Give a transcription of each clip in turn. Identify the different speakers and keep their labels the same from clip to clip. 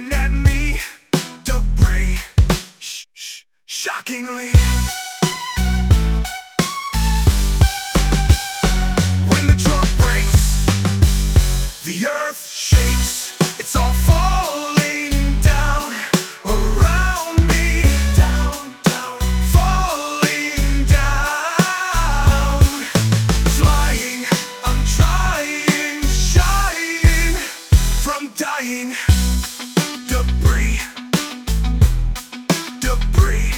Speaker 1: staring at me. Debris, shockingly. When the trunk breaks, the earth shakes. It's all falling down around me. Down, down, falling down. Flying, I'm trying, shying from dying. Debris, debris.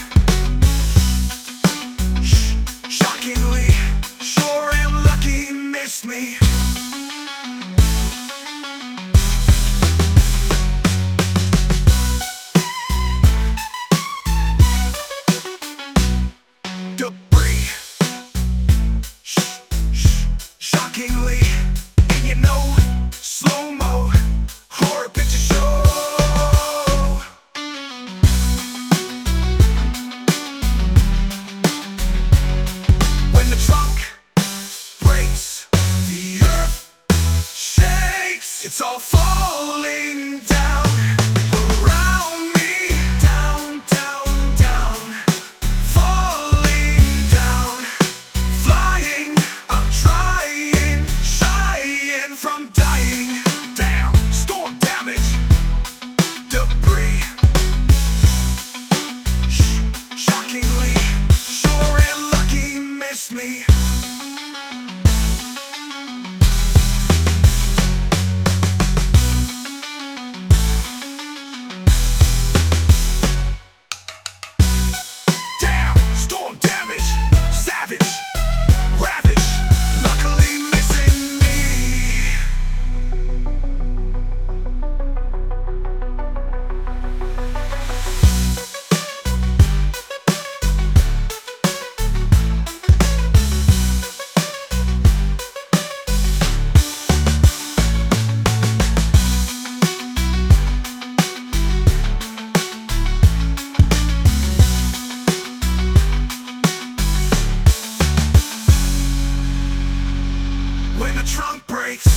Speaker 1: Shockingly, sure am lucky, missed me. Debris, shockingly, and you know, slow-mo, horror picture show. When the trunk breaks, the earth shakes. It's all falling down around me. Down, down, down, falling down. Flying, I'm trying, shying from dying. Down, storm damage, debris. Shockingly, sure and lucky, missed me. Down, storm damage, savage, ravage, luckily missing me. When the trunk breaks,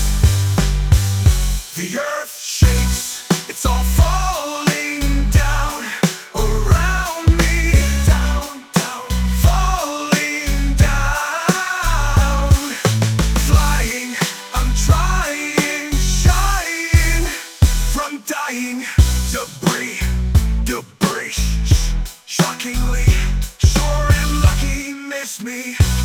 Speaker 1: the earth shakes. It's all falling down around me. Down, down, falling down. Flying, I'm trying, shying from dying. Debris, debris. Shockingly, sure and lucky, missed me.